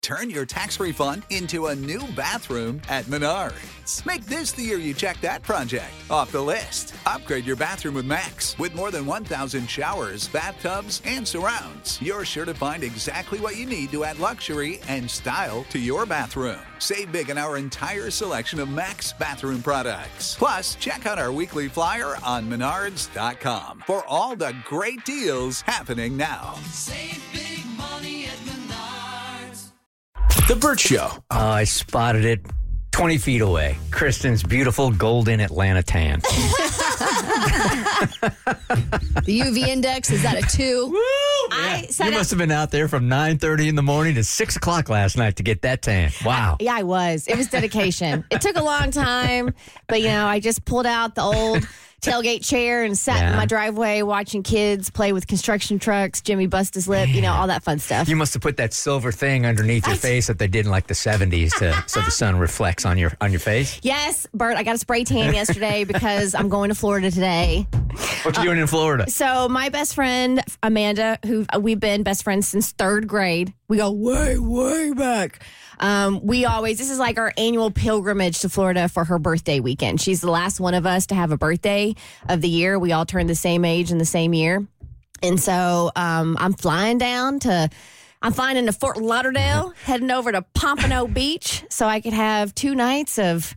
Turn your tax refund into a new bathroom at Menards. Make this the year you check that project off the list. Upgrade your bathroom with Max. With more than 1,000 showers, bathtubs, and surrounds, you're sure to find exactly what you need to add luxury and style to your bathroom. Save big on our entire selection of Max bathroom products. Plus, check out our weekly flyer on Menards.com for all the great deals happening now. Save big money at Menards. The Burt Show. Oh, I spotted it 20 feet away. Kristen's beautiful golden Atlanta tan. The UV index is at a 2. You must have been out there from 9:30 in the morning to 6 o'clock last night to get that tan. Wow. Yeah, I was. It was dedication. It took a long time, but I just pulled out the old tailgate chair and sat in my driveway watching kids play with construction trucks, Jimmy bust his lip, all that fun stuff. You must have put that silver thing underneath your face that they did in like the 70s so the sun reflects on your face. Yes, Bert, I got a spray tan yesterday because I'm going to Florida today. What you doing in Florida? So my best friend, Amanda, who we've been best friends since 3rd grade. We go way, way back. This is like our annual pilgrimage to Florida for her birthday weekend. She's the last one of us to have a birthday of the year. We all turned the same age in the same year. And so I'm flying into Fort Lauderdale, heading over to Pompano Beach so I could have 2 nights of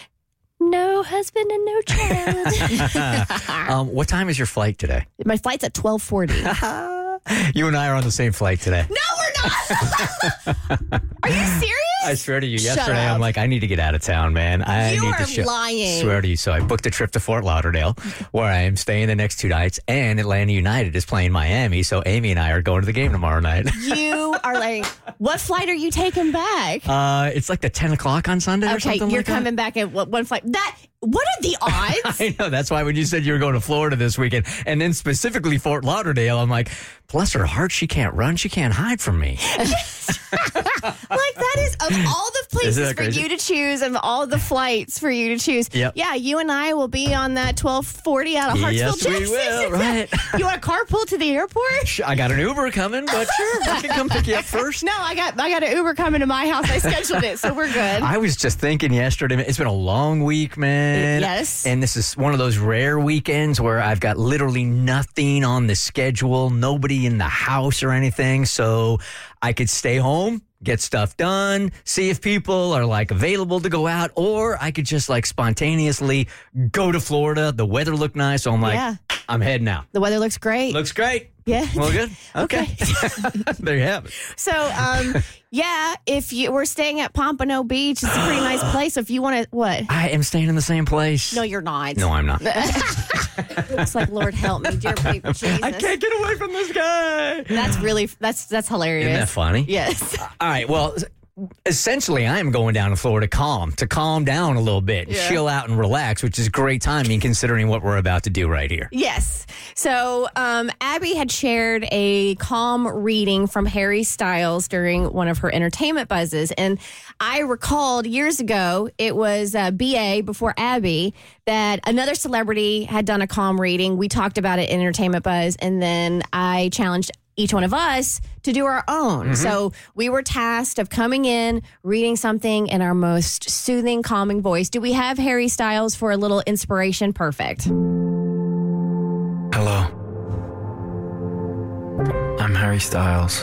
no husband and no child. What time is your flight today? My flight's at 12:40. You and I are on the same flight today. No, we're not. Are you serious? I swear to you, Shut yesterday up. I'm like, I need to get out of town, man. You are lying. Swear to you. So I booked a trip to Fort Lauderdale where I am staying the next 2 nights, and Atlanta United is playing Miami. So Amy and I are going to the game tomorrow night. You are like, what flight are you taking back? It's like the 10 o'clock on Sunday or something you're like that. coming back at one flight. What are the odds? I know. That's why when you said you were going to Florida this weekend, and then specifically Fort Lauderdale, I'm like, bless her heart, she can't run. She can't hide from me. Like, that is, of all the places for you to choose, of all the flights for you to choose. Yep. Yeah, you and I will be on that 12:40 out of Hartsville, Yes, we Texas. will, right. You want to carpool to the airport? I got an Uber coming, but sure, I can come pick you up first. No, I got an Uber coming to my house. I scheduled it, so we're good. I was just thinking yesterday, it's been a long week, man. Yes. And this is one of those rare weekends where I've got literally nothing on the schedule, nobody in the house or anything. So I could stay home, get stuff done, see if people are like available to go out, or I could just like spontaneously go to Florida. The weather looked nice. So I'm like, I'm heading out. The weather looks great. Looks great. Yeah. Well, good. Okay. There you have it. So, if we're staying at Pompano Beach, it's a pretty nice place. So if you want to, what? I am staying in the same place. No, you're not. No, I'm not. It's like, Lord help me, dear people, Jesus. I can't get away from this guy. That's hilarious. Isn't that funny? Yes. All right. Well, essentially, I am going down to Florida to calm down a little bit, chill out and relax, which is great timing considering what we're about to do right here. Yes. So Abby had shared a calm reading from Harry Styles during one of her entertainment buzzes. And I recalled years ago, it was BA before Abby, that another celebrity had done a calm reading. We talked about it in Entertainment Buzz, and then I challenged each one of us to do our own. Mm-hmm. So we were tasked of coming in, reading something in our most soothing, calming voice. Do we have Harry Styles for a little inspiration? Perfect. Hello. I'm Harry Styles.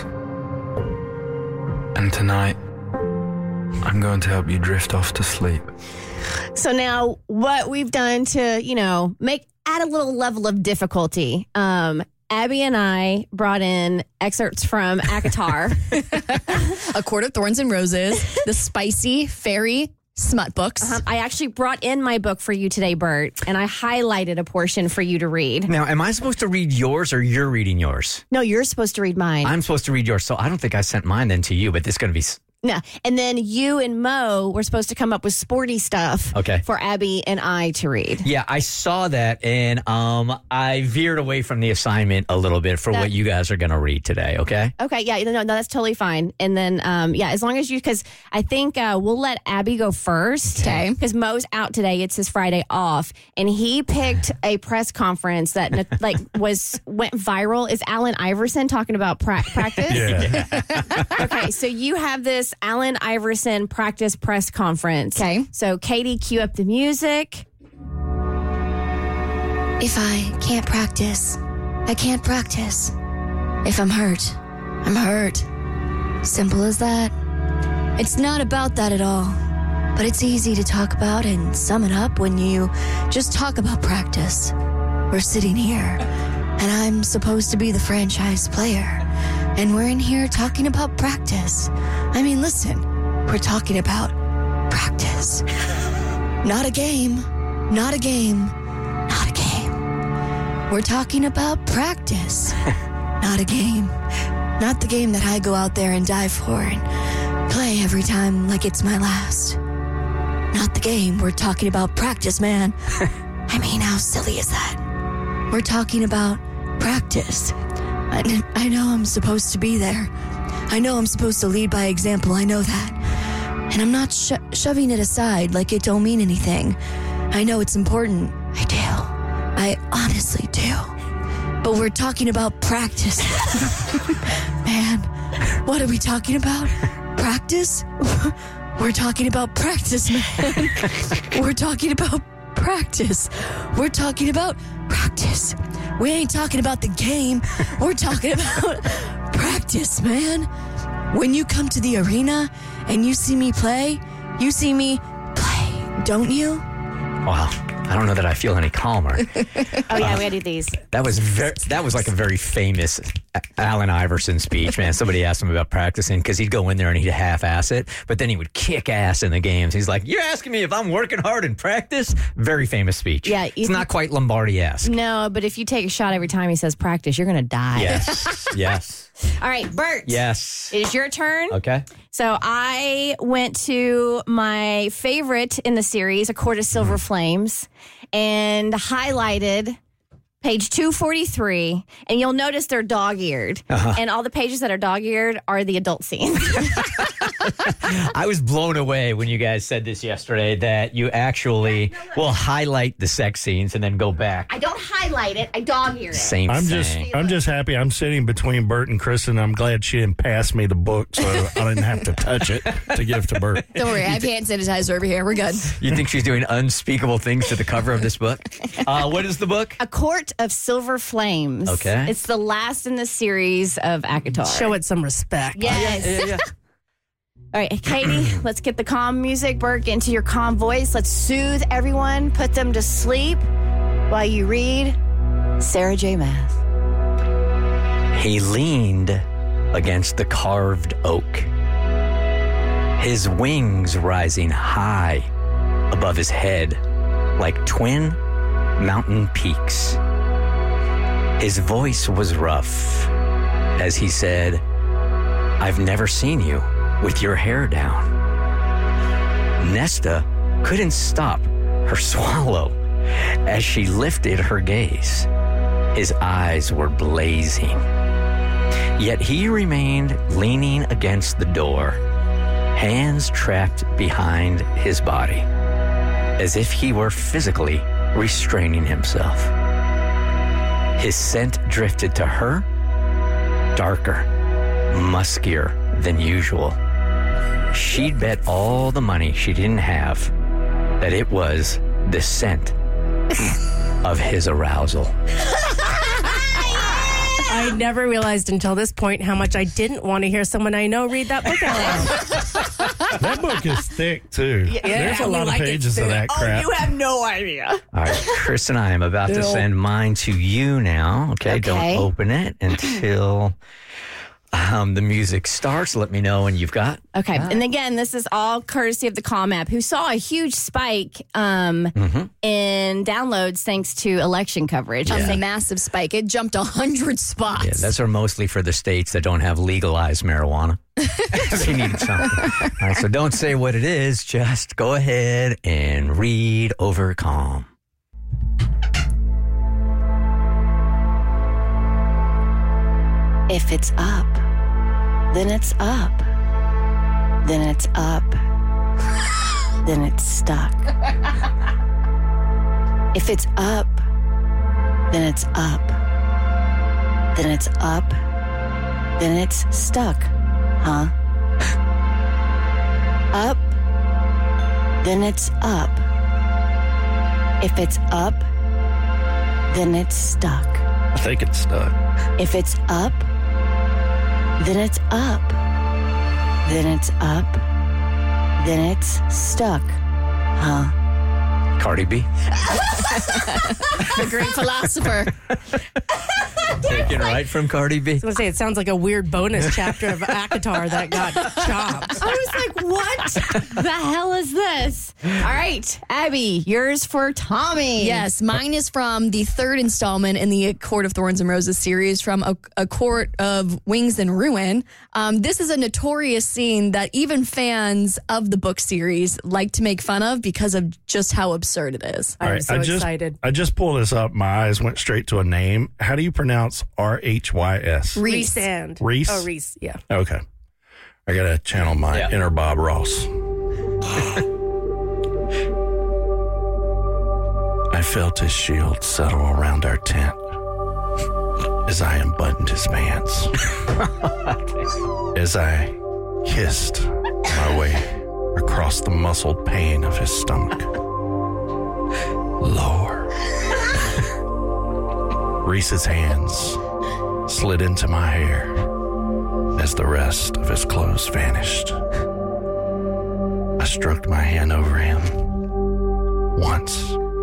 And tonight, I'm going to help you drift off to sleep. So now what we've done to, add a little level of difficulty. Abby and I brought in excerpts from ACOTAR. A Court of Thorns and Roses, the spicy fairy smut books. I actually brought in my book for you today, Bert, and I highlighted a portion for you to read. Now, am I supposed to read yours or you're reading yours? No, you're supposed to read mine. I'm supposed to read yours, so I don't think I sent mine then to you, but this is going to be... No. And then you and Mo were supposed to come up with sporty stuff Okay. for Abby and I to read. Yeah, I saw that, and I veered away from the assignment a little bit for what you guys are going to read today, okay? Okay, yeah, no, that's totally fine. And then, as long as because I think we'll let Abby go first. Okay. Because Mo's out today. It's his Friday off. And he picked a press conference that went viral. Is Allen Iverson talking about practice? Yeah. Okay, so you have this Allen Iverson practice press conference. Okay. So Katie, cue up the music. If I can't practice, I can't practice. If I'm hurt, I'm hurt. Simple as that. It's not about that at all. But it's easy to talk about and sum it up when you just talk about practice. We're sitting here, and I'm supposed to be the franchise player. And we're in here talking about practice. I mean, listen, we're talking about practice. Not a game. Not a game. Not a game. We're talking about practice. Not a game. Not the game that I go out there and dive for and play every time like it's my last. Not the game. We're talking about practice, man. I mean, how silly is that? We're talking about practice. I know I'm supposed to be there. I know I'm supposed to lead by example. I know that. And I'm not shoving it aside like it don't mean anything. I know it's important. I do. I honestly do. But we're talking about practice. Man, what are we talking about? Practice? We're talking about practice, man. We're talking about practice. We're talking about practice. We ain't talking about the game. We're talking about practice, man. When you come to the arena and you see me play, you see me play, don't you? Wow. I don't know that I feel any calmer. Oh, yeah, we got to do these. That was like a very famous Allen Iverson speech, man. Somebody asked him about practicing because he'd go in there and he'd half-ass it, but then he would kick ass in the games. He's like, you're asking me if I'm working hard in practice? Very famous speech. Yeah, it's not quite Lombardi-esque. No, but if you take a shot every time he says practice, you're going to die. Yes, yes. All right, Bert. Yes. It is your turn. Okay. So I went to my favorite in the series, A Court of Silver Flames, and highlighted page 243, and you'll notice they're dog-eared. And all the pages that are dog-eared are the adult scenes. I was blown away when you guys said this yesterday that you actually will highlight the sex scenes and then go back. I don't highlight it, I dog-ear it. Same I'm thing. just happy I'm sitting between Bert and Kristen. I'm glad she didn't pass me the book so I didn't have to touch it to give to Bert. Don't worry, I have hand sanitizer over here. We're good. You think she's doing unspeakable things to the cover of this book? What is the book? A Court of Silver Flames. Okay. It's the last in the series of ACOTAR. Show it some respect. Yes. Yeah. All right, Katie, let's get the calm music. Bert, get into your calm voice. Let's soothe everyone, put them to sleep while you read Sarah J. Maas. He leaned against the carved oak, his wings rising high above his head like twin mountain peaks. His voice was rough as he said, I've never seen you with your hair down. Nesta couldn't stop her swallow as she lifted her gaze. His eyes were blazing. Yet he remained leaning against the door, hands trapped behind his body, as if he were physically restraining himself. His scent drifted to her, darker, muskier than usual. She'd bet all the money she didn't have that it was the scent of his arousal. I never realized until this point how much I didn't want to hear someone I know read that book out loud. That book is thick, too. There's a lot of pages of that crap. You have no idea. All right, Chris and I am about to send mine to you now. Okay, don't open it until the music starts. Let me know when you've got. Okay. And again, this is all courtesy of the Calm app, who saw a huge spike in downloads thanks to election coverage. A massive spike. It jumped 100 spots. Yeah, those are mostly for the states that don't have legalized marijuana. They need something. All right, so don't say what it is. Just go ahead and read over Calm. If it's up, then it's up. Then it's up. Then it's stuck. If it's up, then it's up. Then it's up. Then it's stuck. Huh? Up, then it's up. If it's up, then it's stuck. I think it's stuck. If it's up, then it's up. Then it's up. Then it's stuck. Huh? Cardi B. The great philosopher. Taken right from Cardi B. I was going to say, it sounds like a weird bonus chapter of Akatar that got chopped. I was like, what the hell is this? All right, Abby, yours for Tommy. Yes, mine is from the third installment in the A Court of Thorns and Roses series, from A Court of Wings and Ruin. This is a notorious scene that even fans of the book series like to make fun of because of just how absurd it is. I'm so excited. I just pulled this up. My eyes went straight to a name. How do you pronounce RHYS? Reese and. Reese? Oh, Reese, yeah. Okay. I got to channel my inner Bob Ross. I felt his shield settle around our tent as I unbuttoned his pants. As I kissed my way across the muscled pain of his stomach. Lower. Reese's hands slid into my hair as the rest of his clothes vanished. I stroked my hand over him once,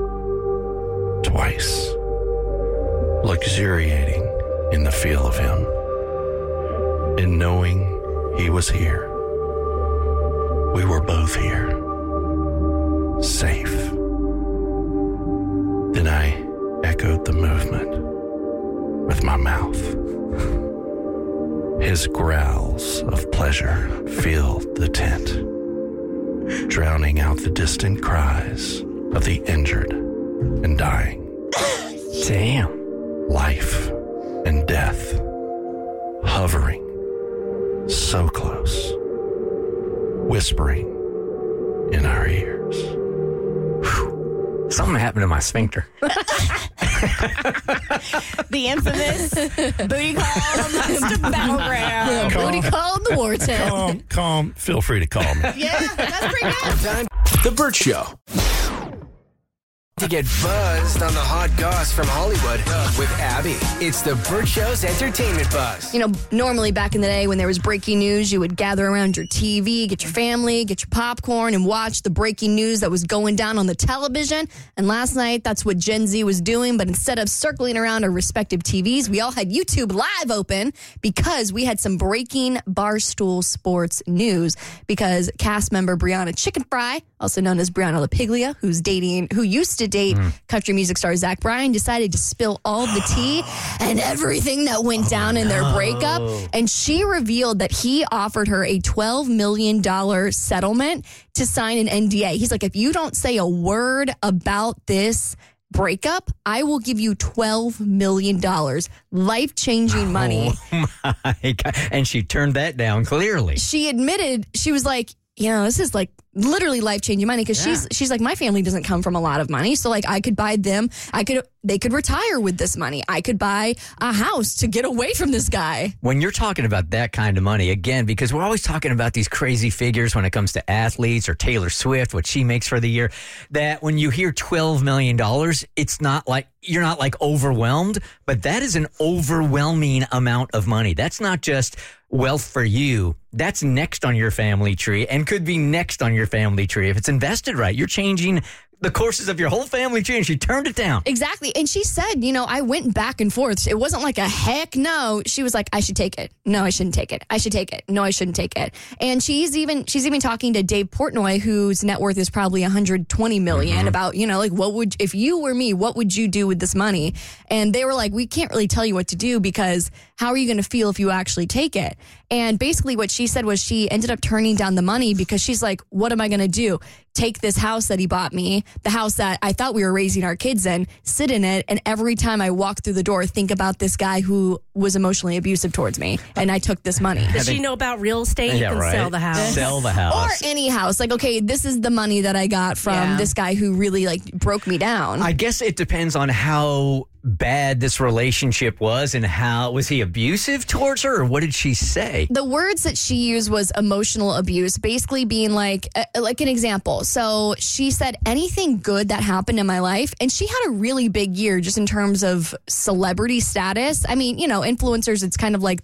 twice, luxuriating in the feel of him, and knowing he was here. We were both here, safe. Then I echoed the movement with my mouth. His growls of pleasure filled the tent, drowning out the distant cries of the injured and dying. Damn. Life and death hovering so close, whispering in our ears. Something happened to my sphincter. The infamous booty call amongst a battleground. Booty call in the war tent. Calm. Feel free to call me. Yeah, that's pretty good. The Burt Show. To get buzzed on the hot goss from Hollywood with Abby. It's the Burt Show's entertainment buzz. You know, normally back in the day when there was breaking news, you would gather around your TV, get your family, get your popcorn, and watch the breaking news that was going down on the television. And last night, that's what Gen Z was doing. But instead of circling around our respective TVs, we all had YouTube Live open because we had some breaking Barstool Sports news. Because cast member Brianna Chicken Fry, also known as Brianna LaPiglia, who used to date country music star Zach Bryan, decided to spill all the tea and everything that went down in their breakup. And she revealed that he offered her a $12 million settlement to sign an NDA. He's like, if you don't say a word about this breakup, I will give you $12 million. Life-changing money. Oh my God. And she turned that down clearly. She admitted, she was like, you know, this is like literally life-changing money because she's like, my family doesn't come from a lot of money. So like I could buy them, they could retire with this money. I could buy a house to get away from this guy. When you're talking about that kind of money, again, because we're always talking about these crazy figures when it comes to athletes or Taylor Swift, what she makes for the year, that when you hear $12 million, it's not like, you're not like overwhelmed, but that is an overwhelming amount of money. That's not just wealth for you. That's next on your family tree and could be next on your family tree. If it's invested right, you're changing the courses of your whole family tree and she turned it down. Exactly. And she said, I went back and forth. It wasn't like a heck no. She was like, I should take it. No, I shouldn't take it. I should take it. No, I shouldn't take it. And she's even talking to Dave Portnoy, whose net worth is probably $120 million, about, if you were me, what would you do with this money? And they were like, we can't really tell you what to do because how are you going to feel if you actually take it? And basically what she said was she ended up turning down the money because she's like, what am I going to do? Take this house that he bought me, the house that I thought we were raising our kids in, sit in it, and every time I walk through the door, think about this guy who was emotionally abusive towards me, and I took this money. Does she know about real estate? You can sell the house. Sell the house. Or any house. Like, okay, this is the money that I got from this guy who really, broke me down. I guess it depends on how bad this relationship was and how was he abusive towards her, or what did she say? The words that she used was emotional abuse, basically being like an example. So she said anything good that happened in my life, and she had a really big year just in terms of celebrity status. I mean, influencers, it's kind of like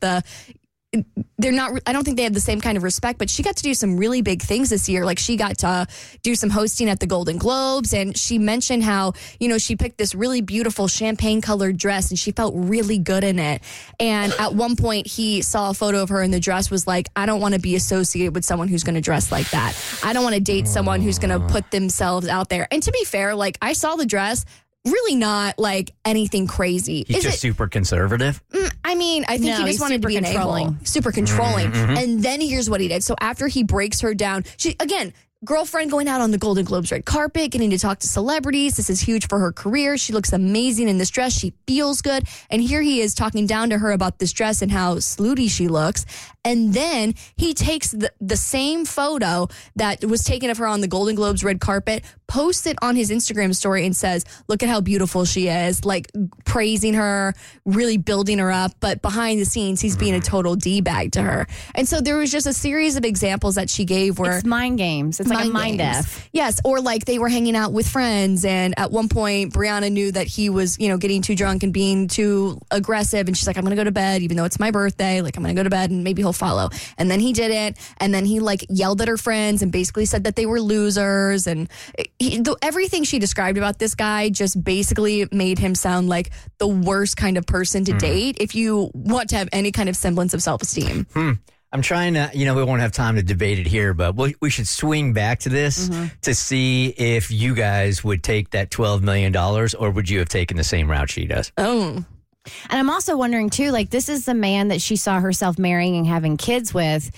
they're not, I don't think they have the same kind of respect, but she got to do some really big things this year. Like she got to do some hosting at the Golden Globes, and she mentioned how, she picked this really beautiful champagne colored dress and she felt really good in it. And at one point he saw a photo of her in the dress, was like, I don't want to be associated with someone who's going to dress like that. I don't want to date someone who's going to put themselves out there. And to be fair, I saw the dress, really not anything crazy. He's just super conservative? I think he just wanted to be controlling. Super controlling. And then here's what he did. So after he breaks her down, girlfriend going out on the Golden Globes red carpet, getting to talk to celebrities. This is huge for her career. She looks amazing in this dress. She feels good. And here he is talking down to her about this dress and how slutty she looks. And then he takes the same photo that was taken of her on the Golden Globes red carpet, posts it on his Instagram story and says, look at how beautiful she is, praising her, really building her up. But behind the scenes, he's being a total D-bag to her. And so there was just a series of examples that she gave where... It's mind games. It's like a mind F. Yes, or they were hanging out with friends, and at one point, Brianna knew that he was, getting too drunk and being too aggressive, and she's like, I'm going to go to bed, even though it's my birthday, I'm going to go to bed, and maybe he'll follow. And then he didn't, and then he, yelled at her friends and basically said that they were losers, and everything she described about this guy just basically made him sound like the worst kind of person to date if you want to have any kind of semblance of self-esteem. I'm trying to, we won't have time to debate it here, but we should swing back to this to see if you guys would take that $12 million, or would you have taken the same route she does? Oh. And I'm also wondering, too, this is the man that she saw herself marrying and having kids with.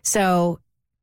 So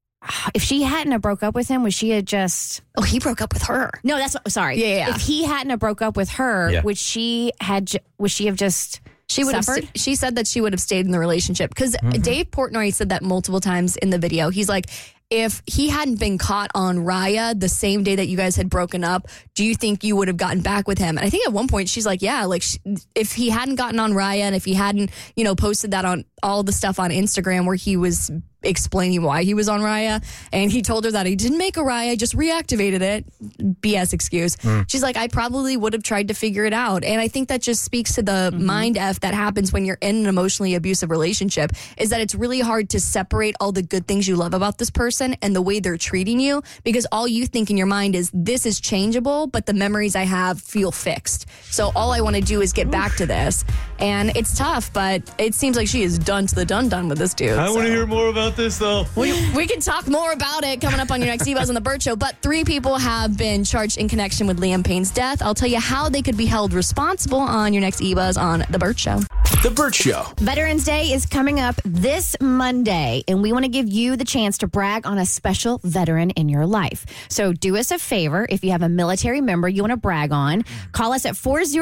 if she hadn't have broke up with him, would she have just... Oh, he broke up with her. No, that's... Sorry. Yeah. If he hadn't have broke up with her, would she have just... She would have. She said that she would have stayed in the relationship because Dave Portnoy said that multiple times in the video. He's like, if he hadn't been caught on Raya the same day that you guys had broken up, do you think you would have gotten back with him? And I think at one point she's like, yeah, if he hadn't gotten on Raya and if he hadn't, posted that on all the stuff on Instagram where he was explaining why he was on Raya, and he told her that he didn't make a Raya, just reactivated it. BS excuse. She's like, I probably would have tried to figure it out. And I think that just speaks to the mind F that happens when you're in an emotionally abusive relationship, is that it's really hard to separate all the good things you love about this person and the way they're treating you, because all you think in your mind is, this is changeable, but the memories I have feel fixed. So all I want to do is get back to this. And it's tough, but it seems like she is done to the done with this dude. I want to hear more about this, though. We can talk more about it coming up on your next E-Buzz on The Burt Show. But 3 people have been charged in connection with Liam Payne's death. I'll tell you how they could be held responsible on your next E-Buzz on The Burt Show. The Burt Show. Veterans Day is coming up this Monday, and we want to give you the chance to brag on a special veteran in your life. So do us a favor. If you have a military member you want to brag on, call us at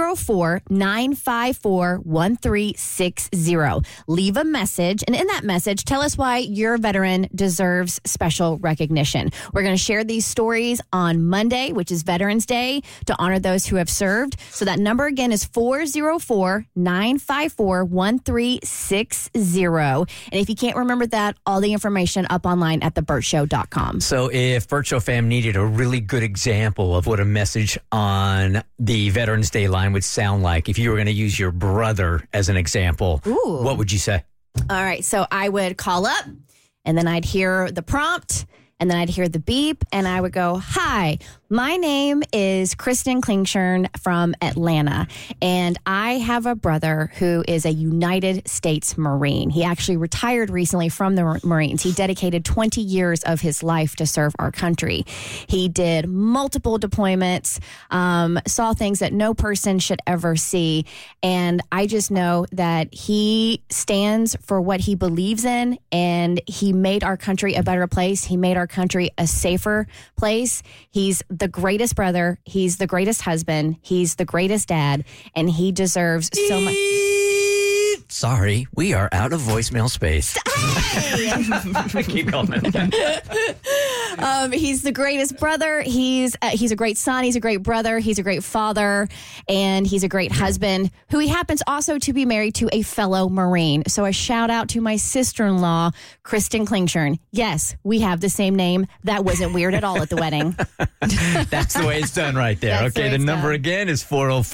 404-954-1360. Leave a message, and in that message, tell us why your veteran deserves special recognition. We're going to share these stories on Monday, which is Veterans Day, to honor those who have served. So that number again is 404-954-1360. And if you can't remember that, all the information up online at theburtshow.com. So if Burt Show fam needed a really good example of what a message on the Veterans Day line would sound like, if you were going to use your brother as an example, what would you say? All right. So I would call up, and then I'd hear the prompt, and then I'd hear the beep, and I would go, hi, My name is Kristen Klingshern from Atlanta, and I have a brother who is a United States Marine. He actually retired recently from the Marines. He dedicated 20 years of his life to serve our country. He did multiple deployments, saw things that no person should ever see, and I just know that he stands for what he believes in, and he made our country a better place. He made our country a safer place. He's the greatest brother. He's the greatest husband. He's the greatest dad. And he deserves so much. Sorry, we are out of voicemail space. Keep going. He's the greatest brother. He's a great son. He's a great brother. He's a great father. And he's a great husband who he happens also to be married to a fellow Marine. So a shout out to my sister-in-law, Kristen Klingshern. Yes, we have the same name. That wasn't weird at all at the wedding. That's the way it's done right there. That's Okay, the number again is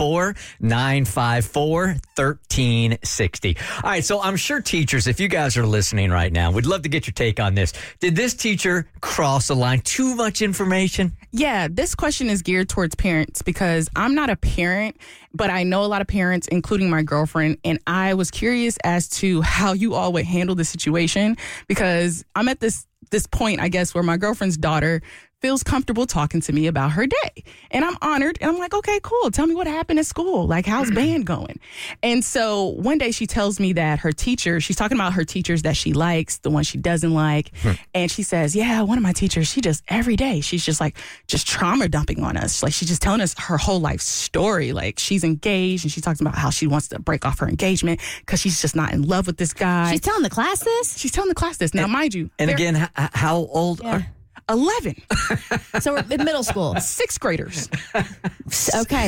404-954-1360. All right, so I'm sure teachers, if you guys are listening right now, we'd love to get your take on this. Did this teacher cross the line? Too much information? Yeah, this question is geared towards parents because I'm not a parent, but I know a lot of parents, including my girlfriend, and I was curious as to how you all would handle the situation because I'm at this point, I guess, where my girlfriend's daughter feels comfortable talking to me about her day. And I'm honored. And I'm like, okay, cool. Tell me what happened at school. Like, how's band going? And so one day she tells me that her teacher, she's talking about her teachers that she likes, the one she doesn't like. And she says, yeah, one of my teachers, she just every day, she's just trauma dumping on us. Like, she's just telling us her whole life story. Like, she's engaged and she talks about how she wants to break off her engagement because she's just not in love with this guy. She's telling the class this? She's telling the class this. Now, mind you. And again, how old are 11. So we're in middle school. 6th graders. Okay.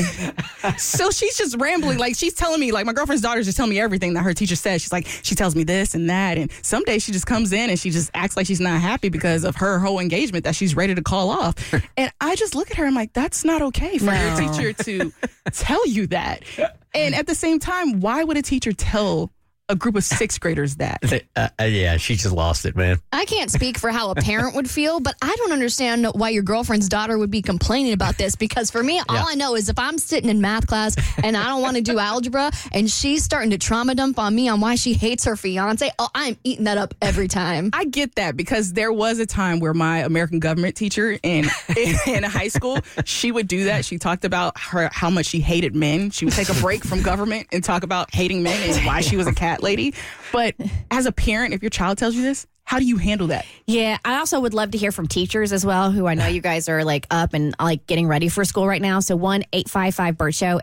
So she's just rambling. Like, she's telling me, like, my girlfriend's daughter's just telling me everything that her teacher says. She's like, she tells me this and that. And some days she just comes in and she just acts like she's not happy because of her whole engagement that she's ready to call off. And I just look at her and I'm like, that's not okay for your teacher to tell you that. And at the same time, why would a teacher tell a group of 6th graders that? Yeah, she just lost it, man. I can't speak for how a parent would feel, but I don't understand why your girlfriend's daughter would be complaining about this because for me, all I know is if I'm sitting in math class and I don't want to do algebra and she's starting to trauma dump on me on why she hates her fiance, I'm eating that up every time. I get that because there was a time where my American government teacher in high school, she would do that. She talked about how much she hated men. She would take a break from government and talk about hating men and why she was a cat lady. But as a parent, if your child tells you this, how do you handle that? Yeah, I also would love to hear from teachers as well, who I know you guys are like up and like getting ready for school right now. So 1-855-BERT-SHOW,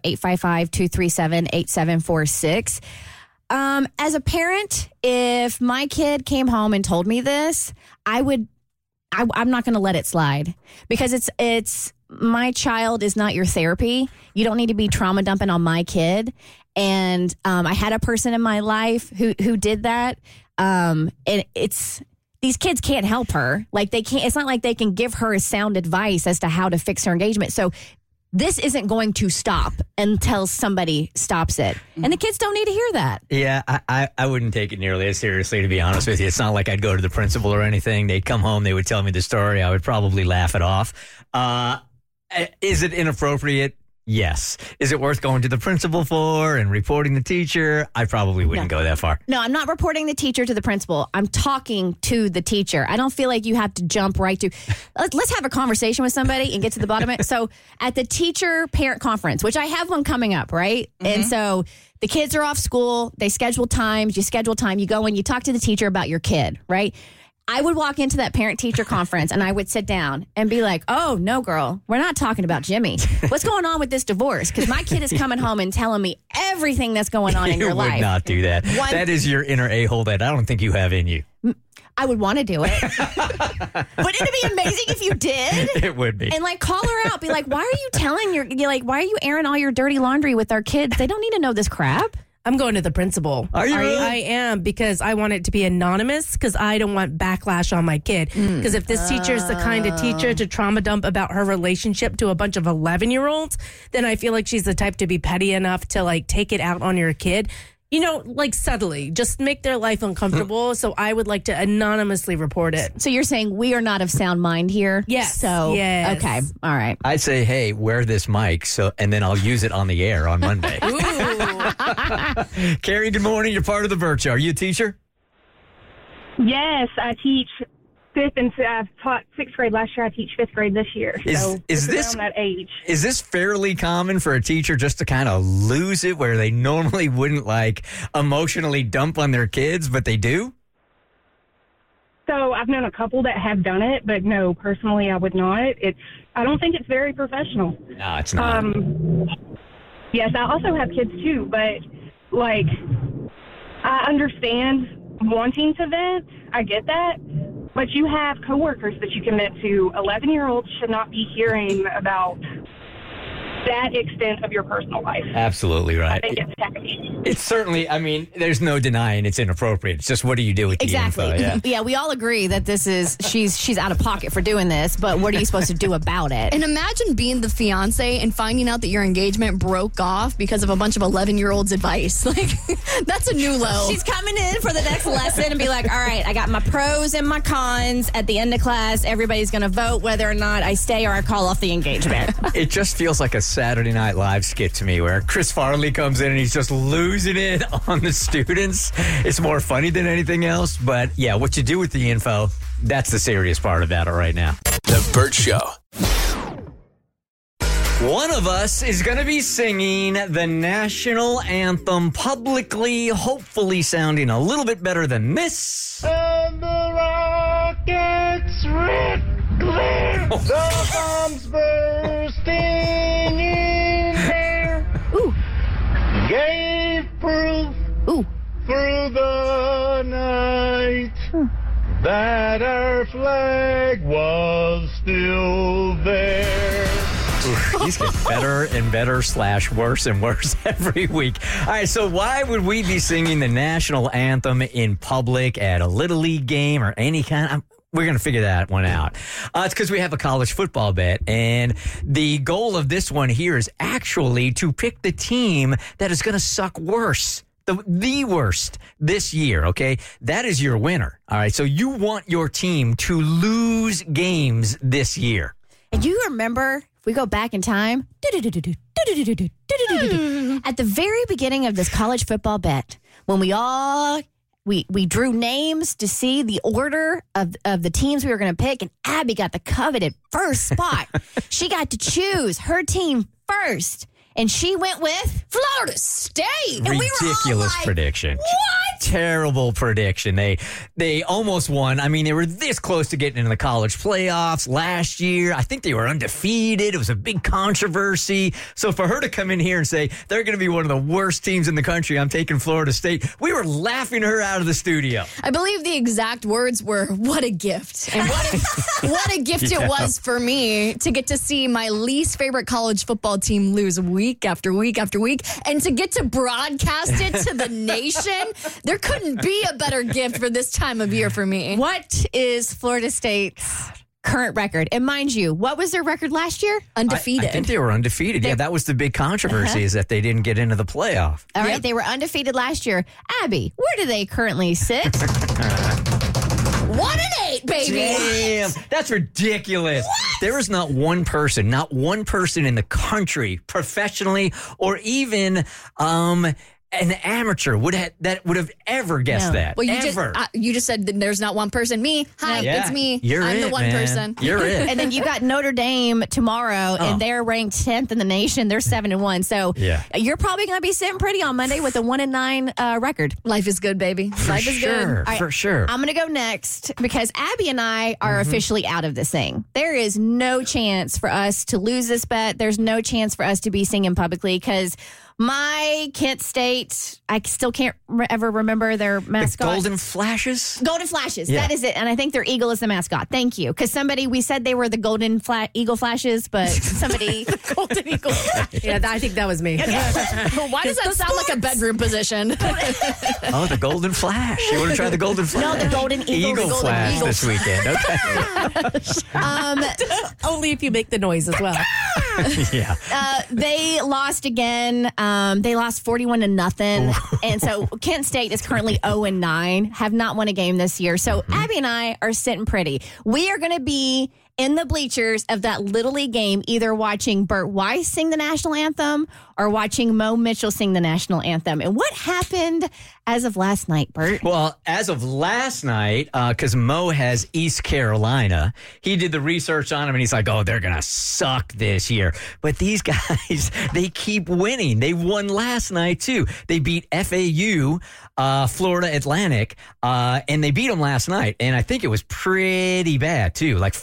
855-237-8746. As a parent, if my kid came home and told me this, I'm not going to let it slide because it's my child is not your therapy. You don't need to be trauma dumping on my kid. And I had a person in my life who did that. And these kids can't help her. Like they can't. It's not like they can give her sound advice as to how to fix her engagement. So this isn't going to stop until somebody stops it. And the kids don't need to hear that. Yeah, I wouldn't take it nearly as seriously, to be honest with you. It's not like I'd go to the principal or anything. They'd come home, they would tell me the story. I would probably laugh it off. Is it inappropriate? Yes. Is it worth going to the principal for and reporting the teacher? I probably wouldn't go that far. No, I'm not reporting the teacher to the principal. I'm talking to the teacher. I don't feel like you have to jump right to, let's have a conversation with somebody and get to the bottom of it. So at the teacher parent conference, which I have one coming up, right? And so the kids are off school. They schedule times. You schedule time. You go and you talk to the teacher about your kid, right? I would walk into that parent-teacher conference and I would sit down and be like, oh, no, girl, we're not talking about Jimmy. What's going on with this divorce? Because my kid is coming home and telling me everything that's going on in your life. You would not do that. That is your inner a-hole that I don't think you have in you. I would want to do it. Wouldn't it be amazing if you did? It would be. And like call her out. Be like, why are you telling why are you airing all your dirty laundry with our kids? They don't need to know this crap. I'm going to the principal. Are you really? I am, because I want it to be anonymous because I don't want backlash on my kid. Because if this teacher is the kind of teacher to trauma dump about her relationship to a bunch of 11-year-olds, then I feel like she's the type to be petty enough to like take it out on your kid. like subtly, just make their life uncomfortable. So I would like to anonymously report it. So you're saying we are not of sound mind here? Yes. So, yes. Okay. All right. I'd say, hey, wear this mic, and then I'll use it on the air on Monday. Carrie, good morning. You're part of the Burt Show. Are you a teacher? Yes, I teach fifth and I've taught sixth grade last year. I teach fifth grade this year. So is this around that age? Is this fairly common for a teacher just to kind of lose it where they normally wouldn't emotionally dump on their kids, but they do? So I've known a couple that have done it, but no, personally, I would not. I don't think it's very professional. No, it's not. Yes, I also have kids too, but I understand wanting to vent. I get that. But you have coworkers that you can vent to. 11-year-olds should not be hearing about that extent of your personal life. Absolutely right. I think it's tacky. It's certainly, there's no denying it's inappropriate. It's just what do you do with the Exactly. info? Yeah, we all agree that this is she's out of pocket for doing this, but what are you supposed to do about it? And imagine being the fiance and finding out that your engagement broke off because of a bunch of 11-year-olds' advice. That's a new low. She's coming in for the next lesson and be like, all right, I got my pros and my cons. At the end of class, everybody's going to vote whether or not I stay or I call off the engagement. It just feels like a Saturday Night Live skit to me where Chris Farley comes in and he's just losing it on the students. It's more funny than anything else. But yeah, what you do with the info, that's the serious part about it right now. The Burt Show. One of us is going to be singing the national anthem publicly, hopefully sounding a little bit better than this. And the rockets red glare, the bombs bursting in air. Ooh. Gave proof through the night that our flag was still there. These get better and better / worse and worse every week. All right, so why would we be singing the national anthem in public at a Little League game or any kind of... We're going to figure that one out. It's because we have a college football bet, and the goal of this one here is actually to pick the team that is going to suck worse. The worst this year, okay? That is your winner. All right, so you want your team to lose games this year. And you remember, if we go back in time, at the very beginning of this college football bet, when we drew names to see the order of the teams we were going to pick, and Abby got the coveted first spot. She got to choose her team first. And she went with Florida State. And ridiculous prediction. What? Terrible prediction. They almost won. They were this close to getting into the college playoffs last year. I think they were undefeated. It was a big controversy. So for her to come in here and say they're going to be one of the worst teams in the country, I'm taking Florida State, we were laughing her out of the studio. I believe the exact words were, what a gift. And what a gift it was for me to get to see my least favorite college football team lose week after week after week, and to get to broadcast it to the nation. There couldn't be a better gift for this time of year for me. What is Florida State's current record? And mind you, what was their record last year? Undefeated. I think they were undefeated. Yeah, that was the big controversy is that they didn't get into the playoff. All right, they were undefeated last year. Abby, where do they currently sit? 1-8, baby. Damn, that's ridiculous. What? There is not one person in the country, professionally or even an amateur would have ever guessed that. Well, ever. You just said that there's not one person. Me. Hi, it's me. I'm the one person. You're it. And then you got Notre Dame tomorrow, and they're ranked 10th in the nation. They're 7-1. So you're probably going to be sitting pretty on Monday with a 1-9 record. Life is good, baby. Life is good. Right, for sure. I'm going to go next because Abby and I are officially out of this thing. There is no chance for us to lose this bet. There's no chance for us to be singing publicly because my Kent State, I still can't ever remember their mascot. The Golden Flashes? Golden Flashes. Yeah. That is it. And I think their eagle is the mascot. Thank you. Because we said they were the Golden Eagle Flashes, but somebody... The Golden Eagle Flashes. Yeah, I think that was me. Why does that sound like a bedroom position? Oh, the Golden Flash. You want to try the Golden Flash? No, the Golden Eagle. Flash this weekend. Okay. Only if you make the noise as well. Yeah. They lost again. They lost 41-0. And so Kent State is currently 0-9, have not won a game this year. So Abby and I are sitting pretty. We are going to be in the bleachers of that Little League game, either watching Bert Weiss sing the national anthem or watching Mo Mitchell sing the national anthem. And what happened as of last night, Bert? Well, as of last night, because Mo has East Carolina, he did the research on him and he's like, oh, they're going to suck this year. But these guys, they keep winning. They won last night, too. They beat FAU, Florida Atlantic, and they beat them last night. And I think it was pretty bad, too, like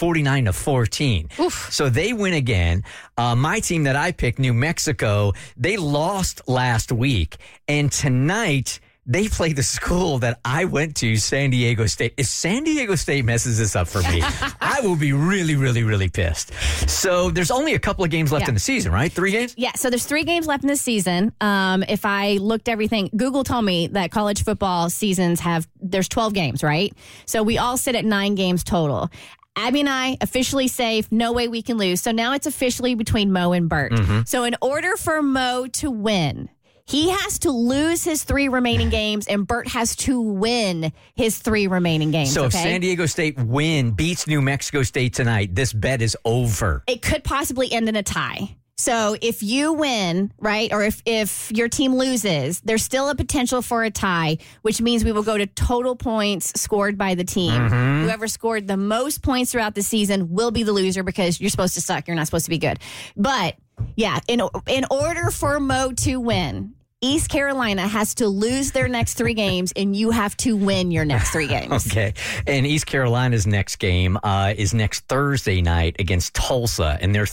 49-14. Oof. So they win again. My team that I picked, New Mexico, they lost last week. And tonight, they play the school that I went to, San Diego State. If San Diego State messes this up for me, I will be really, really, really pissed. So there's only a couple of games left in the season, right? 3 games? Yeah, so there's 3 games left in the season. If I looked everything, Google told me that college football seasons there's 12 games, right? So we all sit at 9 games total. Abby and I officially safe, no way we can lose. So now it's officially between Mo and Bert. So in order for Mo to win, he has to lose his 3 remaining games, and Bert has to win his 3 remaining games. So if San Diego State beats New Mexico State tonight, this bet is over. It could possibly end in a tie. So if you win, right, or if your team loses, there's still a potential for a tie, which means we will go to total points scored by the team. Whoever scored the most points throughout the season will be the loser because you're supposed to suck. You're not supposed to be good. But, yeah, in order for Mo to win, East Carolina has to lose their next 3 games, and you have to win your next 3 games. Okay. And East Carolina's next game is next Thursday night against Tulsa, and they're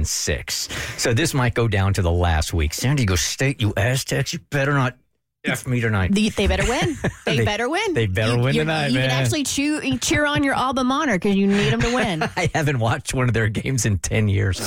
3-6. So this might go down to the last week. San Diego State, you Aztecs, you better not F me tonight. They better win. They better win. They better win tonight, you man. can actually cheer on your alma mater because you need them to win. I haven't watched one of their games in 10 years.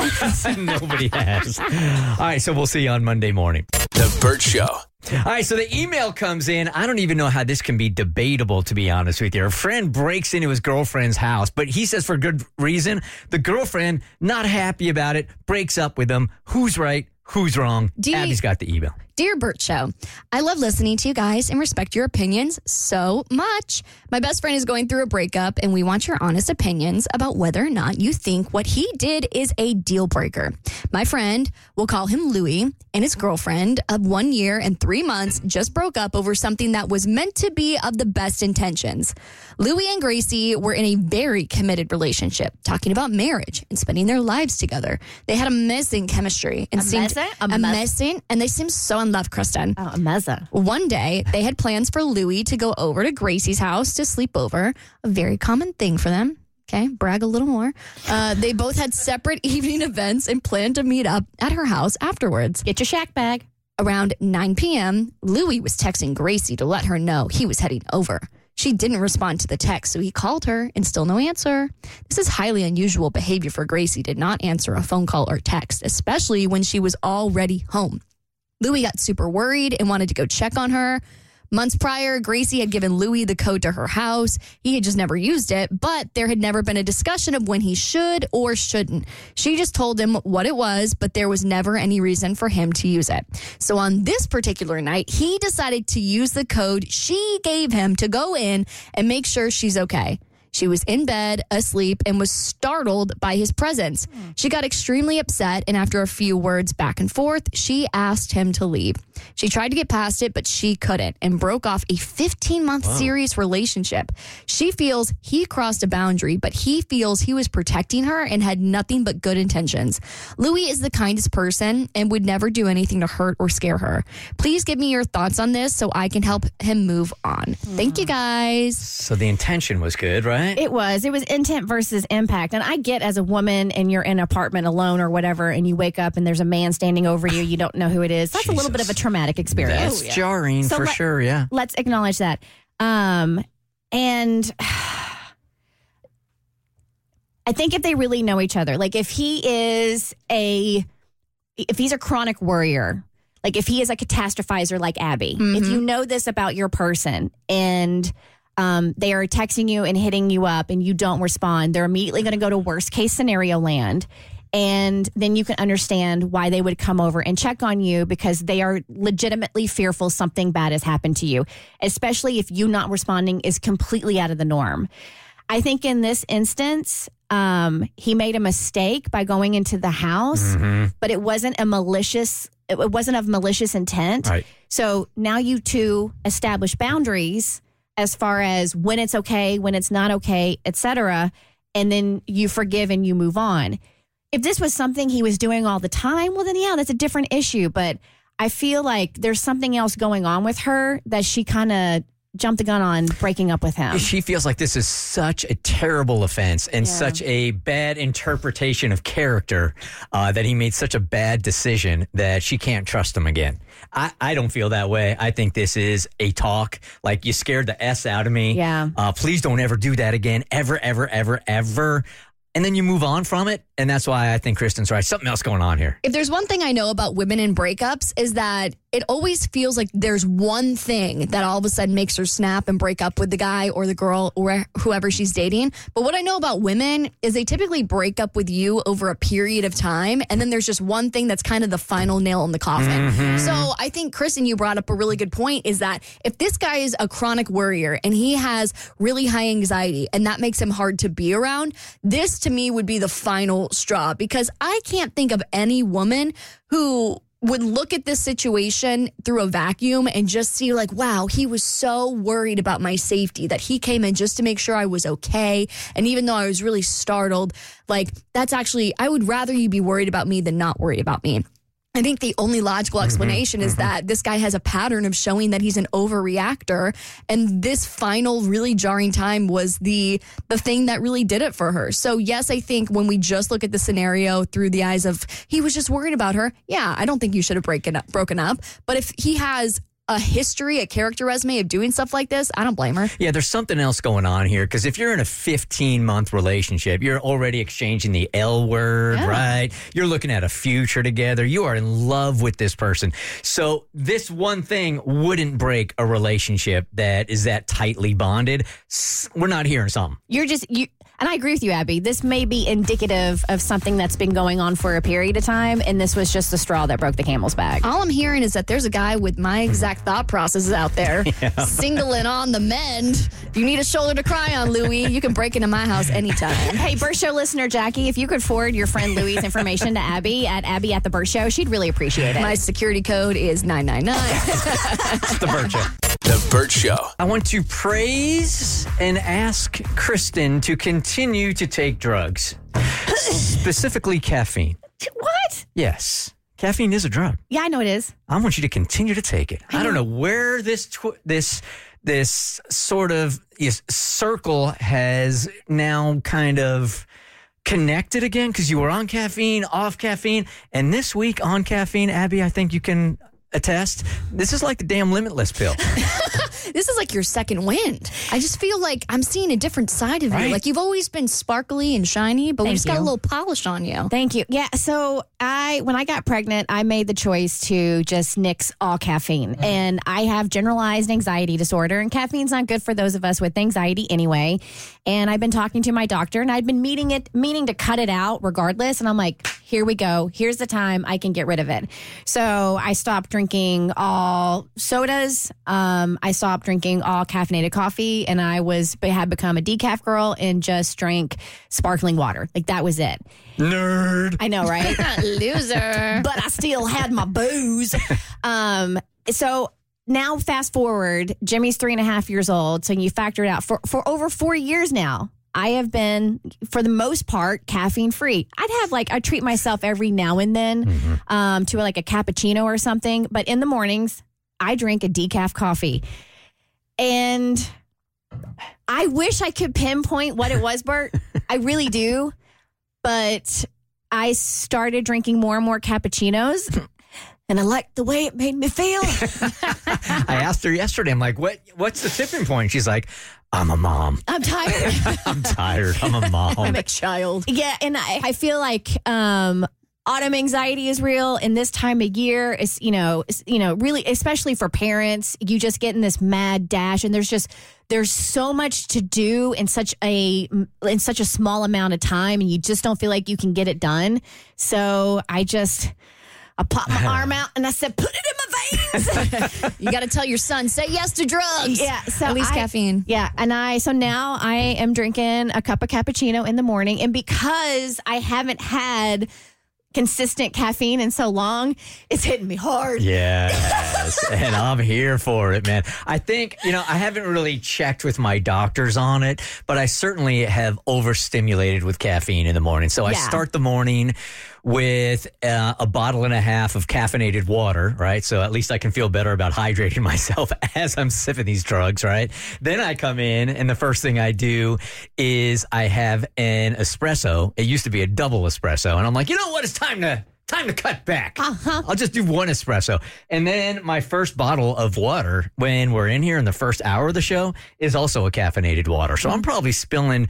Nobody has. All right, so we'll see you on Monday morning. The Bert Show. All right, so the email comes in. I don't even know how this can be debatable, to be honest with you. A friend breaks into his girlfriend's house, but he says for good reason. The girlfriend, not happy about it, breaks up with him. Who's right? Who's wrong? Abby's got the email. Dear Bert Show, I love listening to you guys and respect your opinions so much. My best friend is going through a breakup, and we want your honest opinions about whether or not you think what he did is a deal breaker. My friend, we'll call him Louie, and his girlfriend of 1 year and 3 months just broke up over something that was meant to be of the best intentions. Louie and Gracie were in a very committed relationship, talking about marriage and spending their lives together. They had amazing chemistry and seemed amazing, and they seemed so in love, Kristen. Oh, amazing. One day, they had plans for Louie to go over to Gracie's house to sleep over, a very common thing for them. Okay, brag a little more. They both had separate evening events and planned to meet up at her house afterwards. Get your shack bag. Around 9 p.m., Louie was texting Gracie to let her know he was heading over. She didn't respond to the text, so he called her and still no answer. This is highly unusual behavior for Gracie to not answer a phone call or text, especially when she was already home. Louie got super worried and wanted to go check on her. Months prior, Gracie had given Louie the code to her house. He had just never used it, but there had never been a discussion of when he should or shouldn't. She just told him what it was, but there was never any reason for him to use it. So on this particular night, he decided to use the code she gave him to go in and make sure she's okay. She was in bed, asleep, and was startled by his presence. She got extremely upset, and after a few words back and forth, she asked him to leave. She tried to get past it, but she couldn't, and broke off a 15-month serious relationship. She feels he crossed a boundary, but he feels he was protecting her and had nothing but good intentions. Louie is the kindest person and would never do anything to hurt or scare her. Please give me your thoughts on this so I can help him move on. Thank you, guys. So the intention was good, right? It was intent versus impact. And I get as a woman and you're in an apartment alone or whatever, and you wake up and there's a man standing over you, you don't know who it is. That's a little bit of a traumatic experience. That's jarring for sure, yeah. Let's acknowledge that. And I think if they really know each other, like if he's a chronic worrier, like if he is a catastrophizer like Abby, if you know this about your person and they are texting you and hitting you up and you don't respond, they're immediately going to go to worst case scenario land And then you can understand why they would come over and check on you because they are legitimately fearful something bad has happened to you, especially if you not responding is completely out of the norm. I think in this instance, he made a mistake by going into the house, but it wasn't of malicious intent. Right. So now you two establish boundaries as far as when it's okay, when it's not okay, etc. And then you forgive and you move on. If this was something he was doing all the time, well, then, yeah, that's a different issue. But I feel like there's something else going on with her that she kind of jumped the gun on breaking up with him. She feels like this is such a terrible offense and such a bad interpretation of character that he made such a bad decision that she can't trust him again. I don't feel that way. I think this is a talk. Like, you scared the S out of me. Yeah. Please don't ever do that again. Ever, ever, ever, ever. And then you move on from it. And that's why I think Kristen's right. Something else going on here. If there's one thing I know about women in breakups is that it always feels like there's one thing that all of a sudden makes her snap and break up with the guy or the girl or whoever she's dating. But what I know about women is they typically break up with you over a period of time. And then there's just one thing that's kind of the final nail in the coffin. So I think, Kristen, you brought up a really good point is that if this guy is a chronic worrier and he has really high anxiety and that makes him hard to be around, this to me would be the final straw, because I can't think of any woman who would look at this situation through a vacuum and just see like, wow, he was so worried about my safety that he came in just to make sure I was okay. And even though I was really startled, like, that's actually, I would rather you be worried about me than not worried about me. I think the only logical explanation is that this guy has a pattern of showing that he's an overreactor. And this final really jarring time was the thing that really did it for her. So yes, I think when we just look at the scenario through the eyes of he was just worried about her. Yeah, I don't think you should have broken up. But if he has a history, a character resume of doing stuff like this, I don't blame her. Yeah, there's something else going on here, because if you're in a 15-month relationship, you're already exchanging the L word, right? You're looking at a future together. You are in love with this person. So this one thing wouldn't break a relationship that is that tightly bonded. We're not hearing something. And I agree with you, Abby. This may be indicative of something that's been going on for a period of time, and this was just the straw that broke the camel's back. All I'm hearing is that there's a guy with my exact thought processes out there, singling on the mend. If you need a shoulder to cry on, Louie, you can break into my house anytime. Hey, Burt Show listener Jackie, if you could forward your friend Louie's information to Abby at the Burt Show, she'd really appreciate it. My security code is 999. It's the Burt Show. The Burt Show. I want to praise and ask Kristen to continue to take drugs, specifically caffeine. What? Yes. Caffeine is a drug. Yeah, I know it is. I want you to continue to take it. I don't know where this sort of circle has now kind of connected again, because you were on caffeine, off caffeine, and this week on caffeine, Abby, I think you can attest, this is like the damn Limitless pill. This is like your second wind. I just feel like I'm seeing a different side of you. Like, you've always been sparkly and shiny, but we just got a little polish on you. Thank you. Yeah, so when I got pregnant, I made the choice to just nix all caffeine. And I have generalized anxiety disorder, and caffeine's not good for those of us with anxiety anyway. And I've been talking to my doctor, and I'd been meaning to cut it out regardless. And I'm like, here we go. Here's the time I can get rid of it. So I stopped drinking all sodas. I stopped drinking all caffeinated coffee, and I had become a decaf girl and just drank sparkling water. Like, that was it. Nerd. I know, right? Loser. But I still had my booze. So now fast forward, Jimmy's 3.5 years old. So you factor it out for over 4 years now. I have been, for the most part, caffeine free. I'd treat myself every now and then to like a cappuccino or something. But in the mornings, I drink a decaf coffee. And I wish I could pinpoint what it was, Bert. I really do. But I started drinking more and more cappuccinos. And I liked the way it made me feel. I asked her yesterday, I'm like, what's the tipping point? She's like, I'm a mom. I'm tired. I'm tired. I'm a mom. I'm a child. Yeah, and I feel like autumn anxiety is real, and this time of year is, really, especially for parents, you just get in this mad dash, and there's so much to do in such a small amount of time, and you just don't feel like you can get it done. So I popped my arm out and I said, put it in my veins. You got to tell your son, say yes to drugs. Yeah. So at least caffeine. Yeah. And so now I am drinking a cup of cappuccino in the morning. And because I haven't had consistent caffeine in so long, it's hitting me hard. Yes. And I'm here for it, man. I think, I haven't really checked with my doctors on it, but I certainly have overstimulated with caffeine in the morning. So I start the morning with a bottle and a half of caffeinated water, right? So at least I can feel better about hydrating myself as I'm sipping these drugs, right? Then I come in, and the first thing I do is I have an espresso. It used to be a double espresso, and I'm like, you know what? It's time to cut back. I'll just do one espresso. And then my first bottle of water when we're in here in the first hour of the show is also a caffeinated water. So I'm probably spilling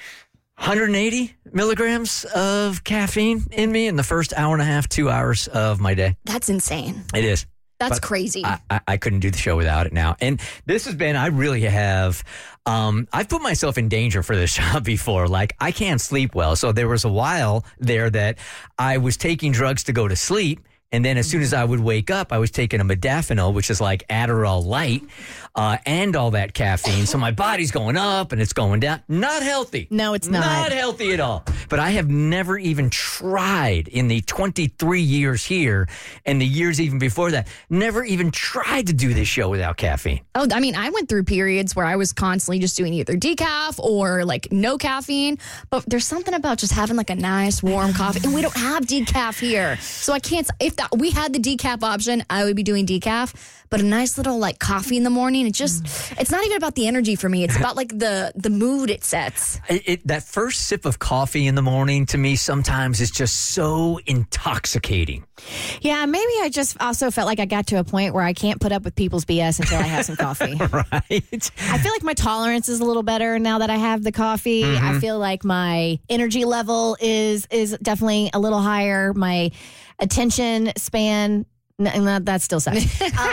180 milligrams of caffeine in me in the first hour and a half, 2 hours of my day. That's insane. It is. That's crazy. I couldn't do the show without it now. And this has been, I really have, I've put myself in danger for this job before. Like, I can't sleep well. So there was a while there that I was taking drugs to go to sleep. And then as soon as I would wake up, I was taking a modafinil, which is like Adderall Light, and all that caffeine. So my body's going up and it's going down. Not healthy. No, it's not. Not healthy at all. But I have never even tried in the 23 years here and the years even before that, never even tried to do this show without caffeine. Oh, I mean, I went through periods where I was constantly just doing either decaf or like no caffeine. But there's something about just having like a nice warm coffee. And we don't have decaf here. So I can't, if we had the decaf option, I would be doing decaf. But a nice little like coffee in the morning, it's not even about the energy for me. It's about like the mood it sets. That first sip of coffee in the morning to me sometimes is just so intoxicating. Yeah, maybe I just also felt like I got to a point where I can't put up with people's BS until I have some coffee. Right. I feel like my tolerance is a little better now that I have the coffee. Mm-hmm. I feel like my energy level is definitely a little higher. My attention span, no, that still sucks.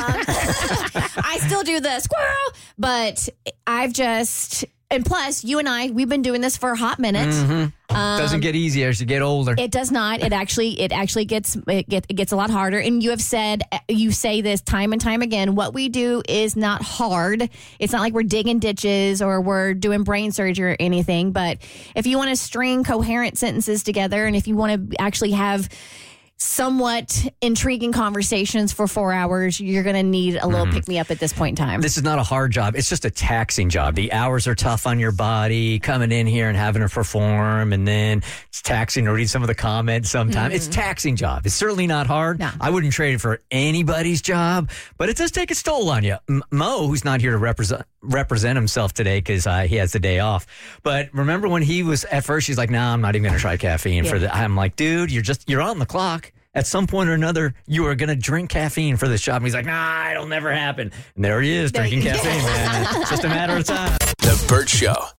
I still do the squirrel, but and plus, you and I, we've been doing this for a hot minute. Mm-hmm. Doesn't get easier as you get older. It does not. It actually gets a lot harder. And you say this time and time again. What we do is not hard. It's not like we're digging ditches or we're doing brain surgery or anything. But if you want to string coherent sentences together, and if you want to actually have somewhat intriguing conversations for 4 hours, you're going to need a little pick-me-up at this point in time. This is not a hard job. It's just a taxing job. The hours are tough on your body, coming in here and having to perform, and then it's taxing to read some of the comments sometimes. It's a taxing job. It's certainly not hard. No. I wouldn't trade it for anybody's job, but it does take its toll on you. Mo, who's not here to represent himself today because he has the day off, but remember when he was, at first, he's like, I'm not even going to try caffeine for the. I'm like, dude, you're on the clock. At some point or another, you are going to drink caffeine for this job. And he's like, it'll never happen. And there he is, drinking caffeine, man. It's just a matter of time. The Burt Show.